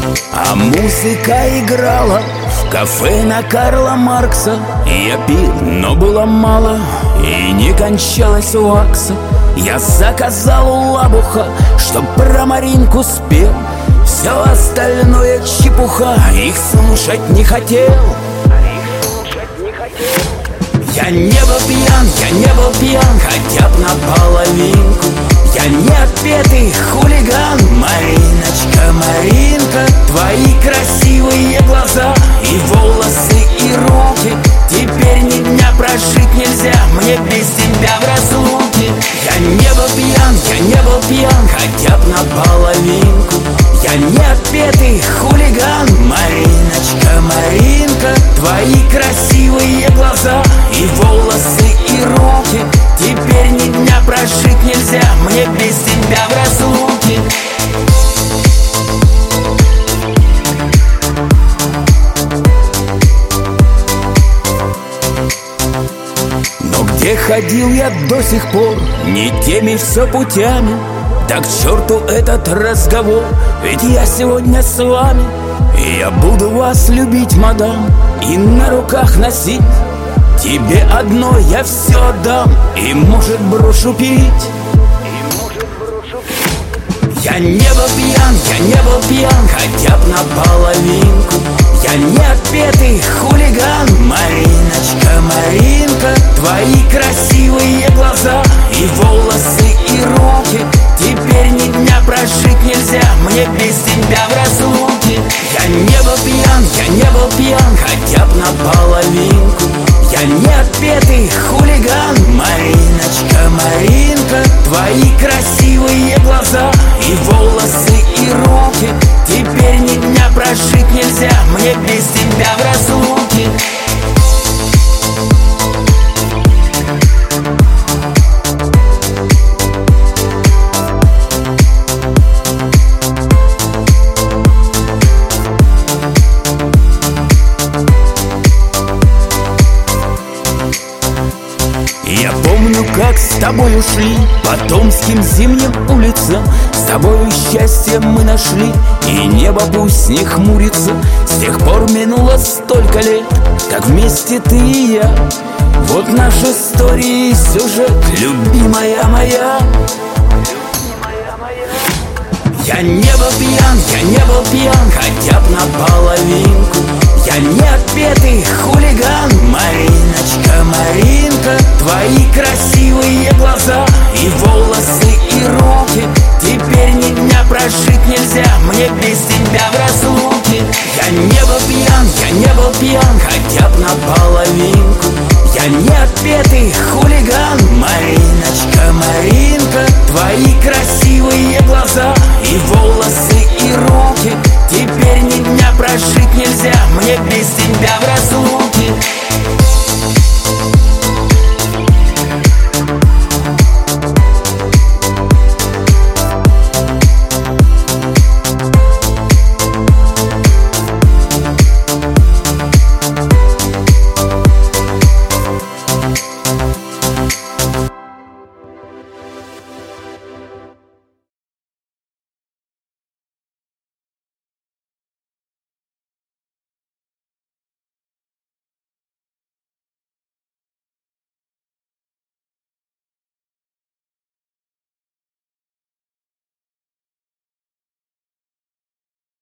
А музыка играла в кафе на Карла Маркса. Я пил, но было мало, и не кончалась вакса. Я заказал у Лабуха, чтоб про Маринку спел. Все остальное чепуха, их слушать не хотел. Я не был пьян, хотя б наполовинку. Я не отпетый хулиган, Мариночка, Маринка. Твои красивые глаза и волосы, и руки. Теперь ни дня прожить нельзя мне без тебя в разлуке. Я не был пьян, хотя б наполовинку. Я не отпетый хулиган, Мариночка, Маринка. Твои красивые глаза и волосы, и руки. Теперь ни дня прожить нельзя мне без тебя в разлуке. Но где ходил я до сих пор, не теми все путями. Да к черту этот разговор, ведь я сегодня с вами. И я буду вас любить, мадам, и на руках носить. Тебе одной я все отдам, и, может, брошу пить. Я не был пьян, хотя б наполовинку. Я не отпетый хулиган, Мариночка, Маринка. Твои красивые глаза и волосы, и руки. Теперь ни дня прожить нельзя мне без тебя в разлуке. Я не был пьян, хотя б наполовинку. Я не отпетый хулиган, Мариночка, Маринка. Твои красивые глаза и волосы, и руки. Теперь ни дня прожить нельзя мне без тебя в разлуке. Я помню, как с тобой ушли по томским зимним улицам. С тобою счастье мы нашли, и небо пусть не хмурится. С тех пор минуло столько лет, как вместе ты и я. Вот наши истории и сюжет, любимая моя. Я не был пьян, хотя б наполовинку. Я не отпетый хулиган, Мариночка, Маринка. Твои красивые глаза и волосы, и руки. Теперь ни дня прожить нельзя мне без тебя в разлуке. Я не был пьян, хотя б наполовинку. Я не отпетый хулиган, Мариночка, Маринка. Твои красивые глаза и волосы,